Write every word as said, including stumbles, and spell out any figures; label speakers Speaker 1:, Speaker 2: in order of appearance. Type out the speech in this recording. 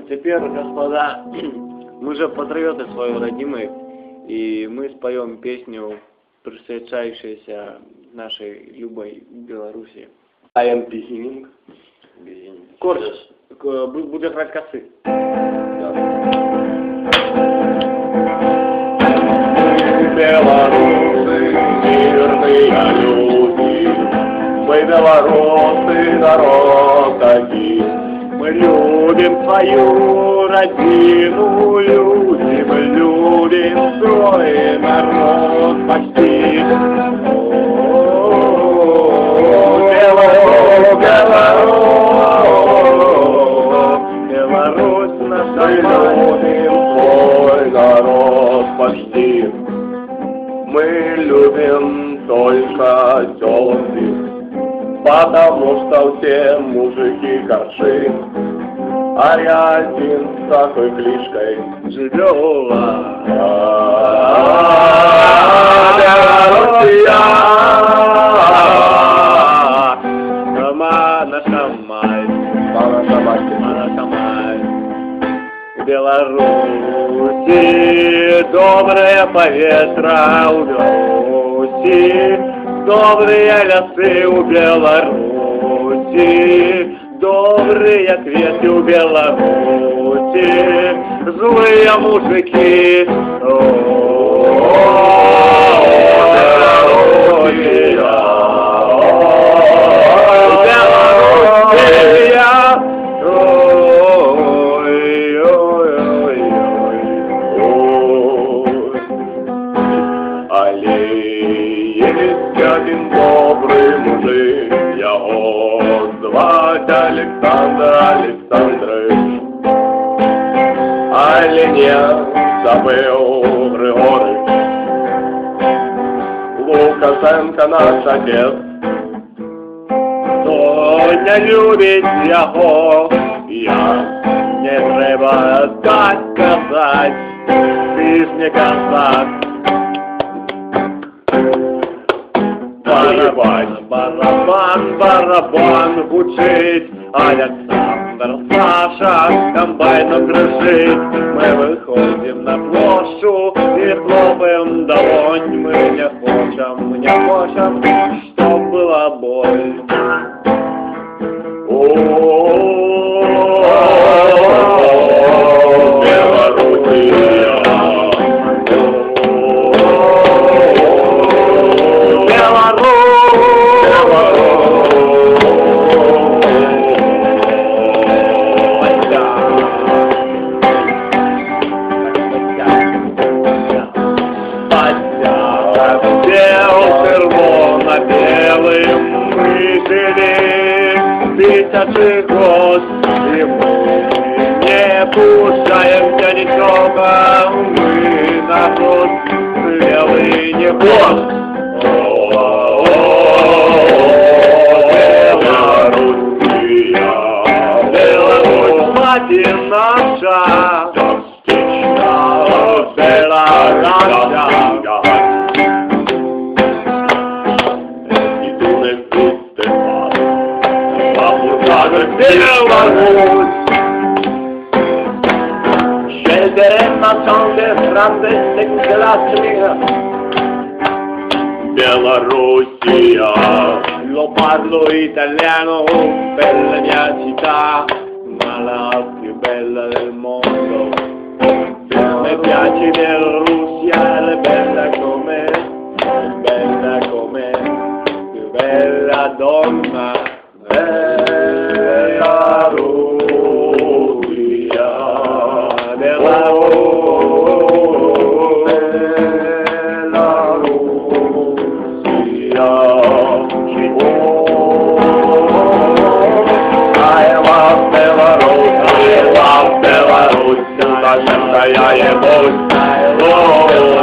Speaker 1: теперь, господа, мы же патриоты своей родимой, и мы споем песню, присвящающуюся нашей любой Беларуси.
Speaker 2: I am beginning.
Speaker 1: Корж, будет играть косы.
Speaker 2: Белорусы, мирные люди, мы белорусы, народ один. Мы любим свою родину, любим, любим свой народ почти. Беларусь, Беларусь, Беларусь, наша любим свой народ почти. Мы любим только тёлки, потому что все мужики горши, а я один с такой кличкой живу. Белоруссия,
Speaker 1: сама наша мать,
Speaker 2: наша мать,
Speaker 1: наша мать. В Беларуси доброе поветра, у Беларуси добрые лесы, у Беларуси добрые кветки, у Беларуси злые мужики.
Speaker 2: Есть один добрый мужик, его звать Александр Александрович. Али не забыл Григорыч, Лукашенко наш отец.
Speaker 1: Хто не любить його, я не треба так казать, ти ж не казак. Барабан, барабан, барабан гучить, Александр, Саша комбайном грызить. Мы выходим на площадь и хлопаем долонь. Мы не хочем, не хочем, чтоб была боль. Тысячи год, и мы не пускаемся ничего, мы народ белый не год. Белоруссия, Беларусь, мать наша, частично Белоруссия. Беларусь, scegliere mazzonde grande segnalazione.
Speaker 2: Белоруссия,
Speaker 1: Lo parlo italiano per la mia città, ma la più bella del mondo. Mi piace Belorussia, è bella come, è bella come, più bella donna.
Speaker 2: Белоруссия, I love Belarus, I love Belarus, наша я ебусь,